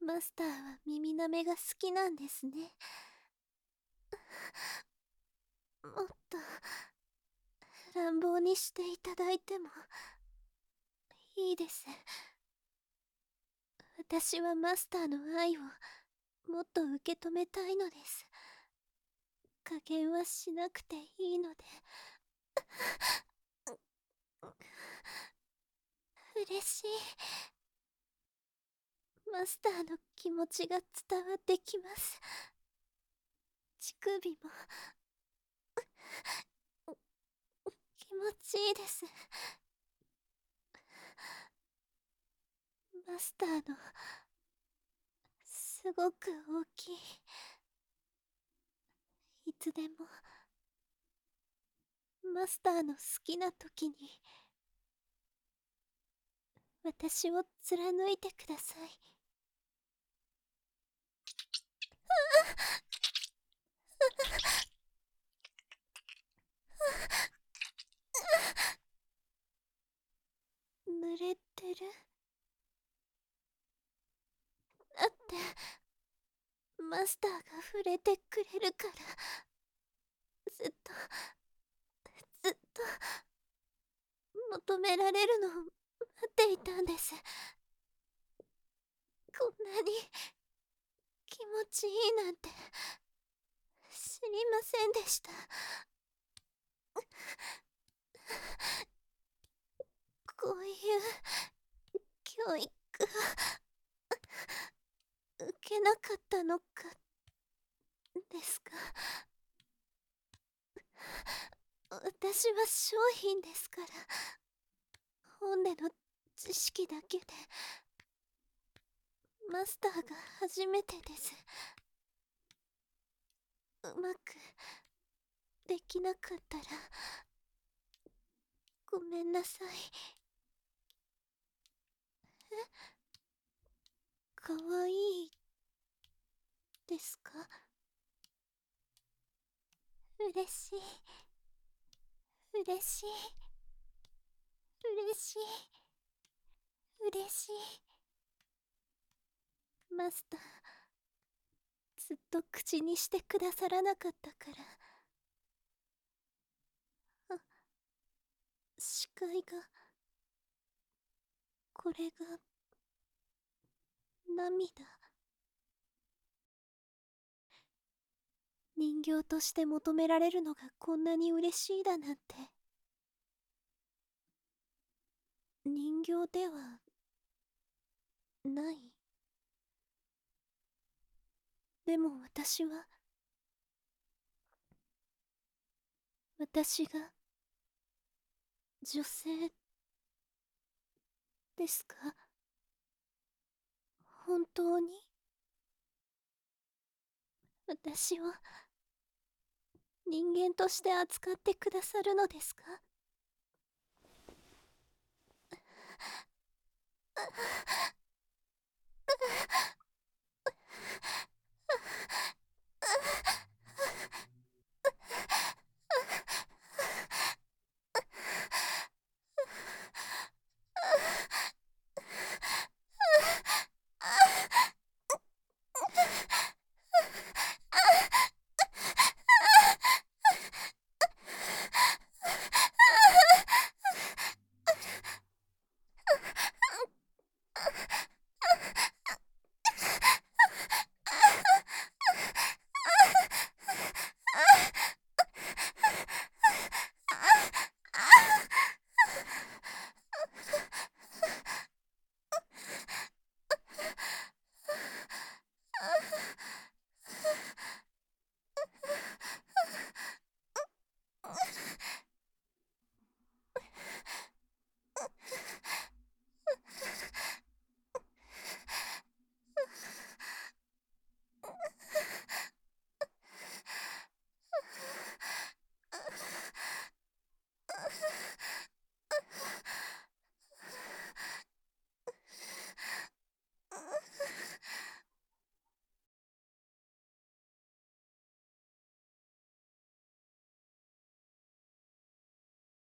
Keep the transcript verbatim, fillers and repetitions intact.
マスターは耳なめが好きなんですね。もっと乱暴にしていただいてもいいです。私はマスターの愛をもっと受け止めたいのです。加減はしなくていいので。嬉しい。マスターの気持ちが伝わってきます。乳首も気持ちいいです。マスターのすごく大きい。いつでもマスターの好きな時に私を貫いてください。濡れてる。だってマスターが触れてくれるから。ずっとずっと求められるのを待っていたんです。こんなに気持ちいいなんて知りませんでした。こういう教育は受けなかったのかですか。私は商品ですから。本での知識だけでマスターが初めてです。うまくできなかったらごめんなさい。え、かわいいですか。嬉しい嬉しい嬉しい嬉しい。マスターずっと口にしてくださらなかったから。あ、視界が、これが涙。人形として求められるのがこんなに嬉しいだなんて。人形ではない。でも私は私が女性ですか。本当に私を人間として扱ってくださるのですか。